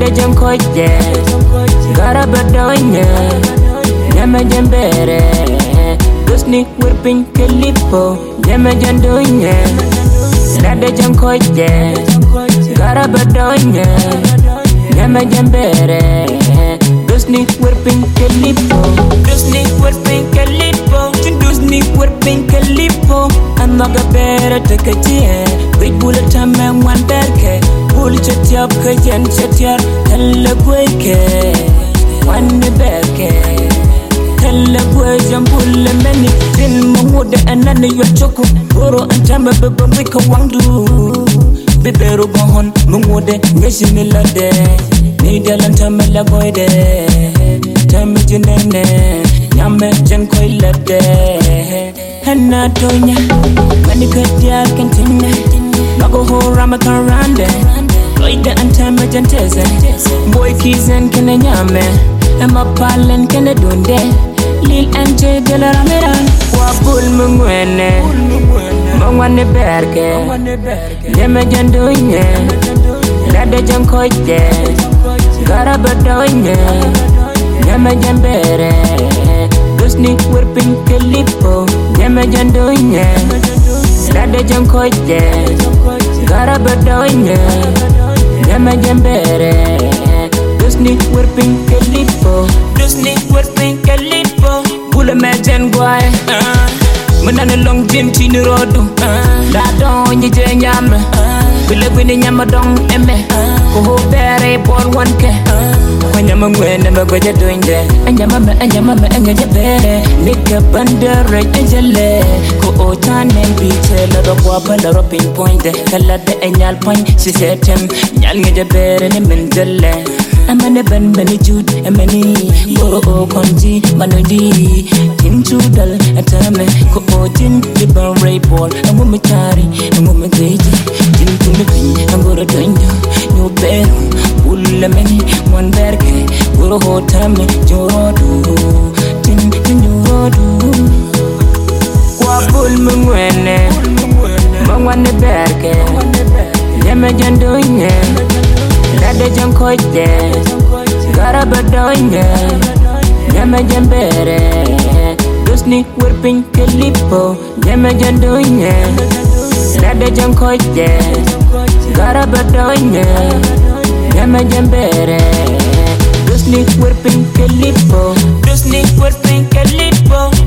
Lada jam koje Gara badonya Nyama jambere Gusni wirpin kelipo Nyama jandonya Lada jam koje Gara badonya Nyama jambere Gusni wirpin kelipo Gusni wirpin kelipo Gusni wirpin kelipo Amaga bere tekajie Wait bullet time one berke Bul chatiap kajan chatiar Tella kweke One berke Tella kwejam bulle meni Din mamuda anane yochoko Boro antama beba wika wangdu Bibero gohon mamuda Ngeshi milade Nidalan tamela goide Tami jinene Nyame jankoi lade Hana tonya Mani katiar kantina Mago ho rama karande Loida antama janteze Boy kizen kene nyame Ema palen kene dunde Lil anje de la rameran Wabul mungwene Mungwane berke Nyame jandoinye Lada jankoje Gara badoinye Nyame jambere Gusni wirpin kelipo Nyame jandoinye Lada jankoje Gara badoinye Nyama jambere Gusni wirpin kelipo Gusni wirpin kelipo Bula mejen guay Menane long jim chini rodu La don nye nyame Bila gwini nyama dong eme Kuhu bere bon wanke Wanyama mwene magwaja doinde Anyama me engeje bere Nika bandere enjele Ko otane biche Lado kwa balaro pinpointe Kalade enyal pany sisetem Nyal ngeje bere ni mendele Amane ben beni jud emeni Boro o konji manodi Tin chudal atame Ko otin di ban rayball Amumi tari amumi geji Tin tumi pin angoro doindo Nyo beru Ulle meni mwan berke Boro ho tame jorodu Tin jorodu Kwa bul mungwene Mungwane berke Nyama jandoinye Lada jankoje Gara badoinye Nyama jambere Gusni wirpin kelipo Nyama jandoinye Lada jankoje Gara badoinye Nyama jambere Gusni wirpin kelipo Gusni wirpin kelipo